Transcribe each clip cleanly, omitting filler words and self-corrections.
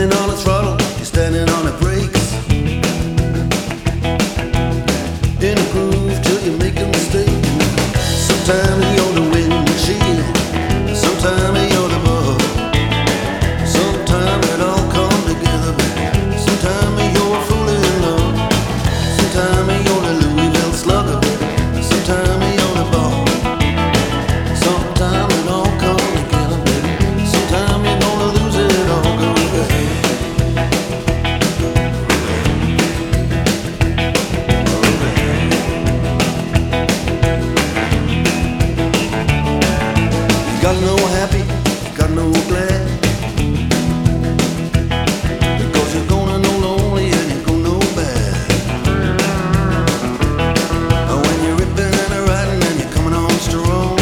standing on the throttle, you're standing on the brakes. In a groove till you make a mistake. Sometimes you're the windshield, sometimes you're the bug. Sometimes it all comes together, baby. Sometimes you're a fool in love. Sometimes you're the Louisville slugger, baby. Sometimes you're the ball. Sometimes it all comes together, baby. Sometimes you're gonna lose it all, go baby. You gotta know happy, you gotta know glad. Because you're gonna know lonely and you're gonna know bad. When you're ripping and a riding and you're coming on strong,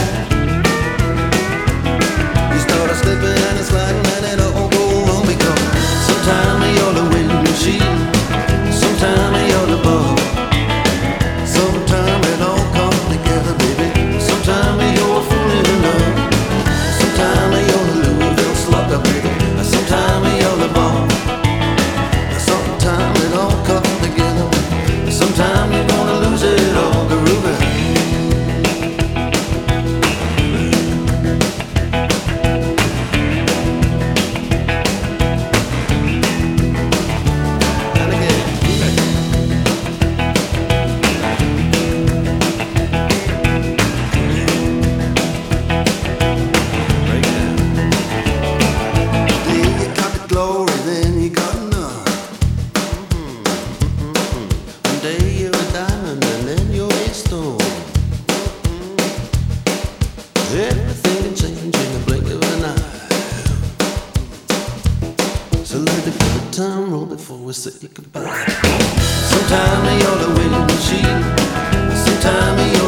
you start a slipping and a sliding and it all go wrong. Because sometimes you're the windshield, sometimes you're the bug. Sometimes it all comes together, baby. Sometimes you're a fool in love. Sometimes you're the Louisville slugger, baby. Sometimes you're the ball. Sometimes it all comes together. Sometimes you're gonna lose it all, groovy. And again. Then you got the glory, then you got none. One day you're a diamond and then you're a stone. Everything can change in the blink of an eye. So let the good time roll before we say goodbye. Sometimes you're the windshield, sometimes you're